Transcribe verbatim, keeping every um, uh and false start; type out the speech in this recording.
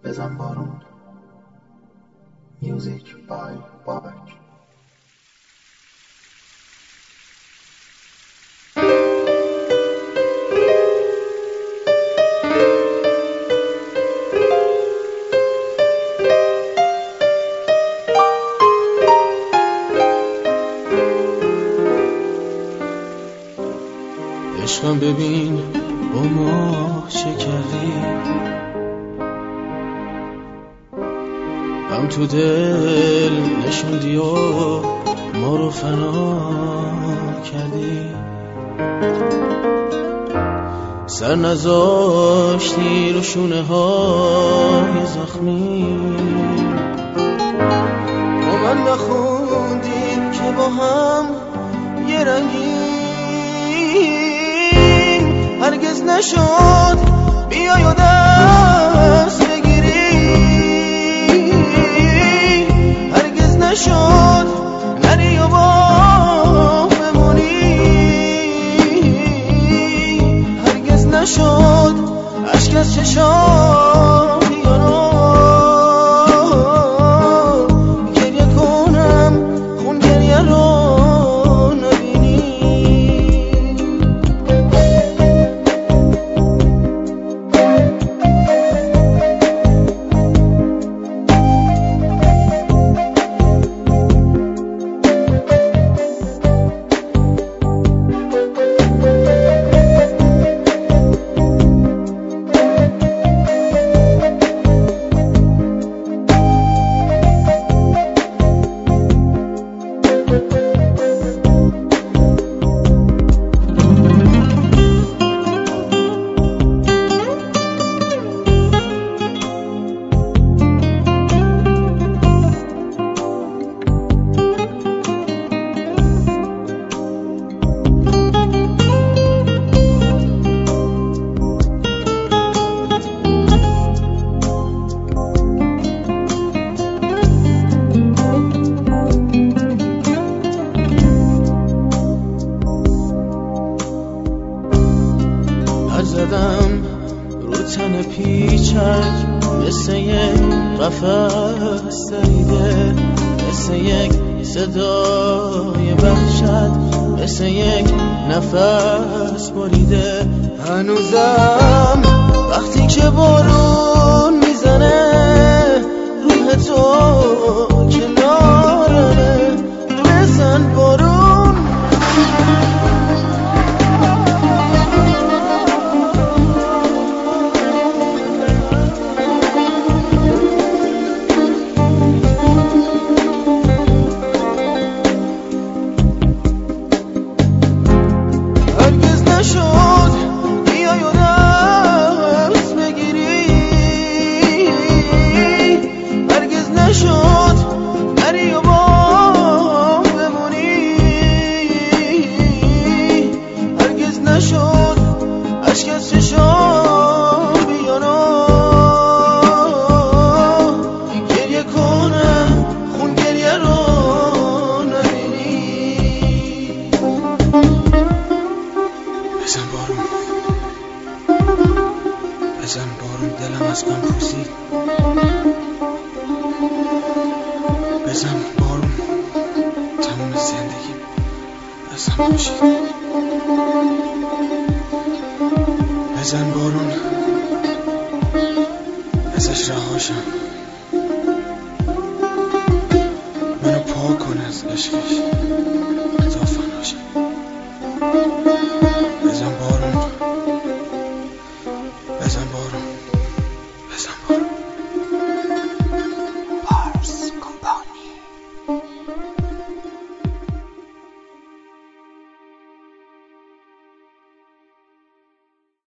بزن بارون. میوزیک بای بابک. عشقم ببین با ما چه کردی، غم تو دل نشوندی و ما رو فنا کردی، سر نذاشتی رو شونه های زخمی، با من نخوندیم که با هم یه رنگی هرگز نشد بیای و دست بگیری، هرگز نشد نری و با بمونی، هرگز نشد اشک از چشام بیارو گریه کنم خون گریه رو زدم رو تن پیچک مثل یک قفس دریده، مثل یک صدای وحشت، مثل یک نفس بریده. هنوزم وقتی که بارون میزنه روح تو کنارمه، بزن بارون. بزن بارون، بزن بارون، دلم از غم پوسید. بزن بارون، تموم زندگیم از هم پوشید. بزن بارون، ازش رهاشم، منو پاک کن از عشقش تا فناشم. بزن بارون، بزن بارون، بزن بارون.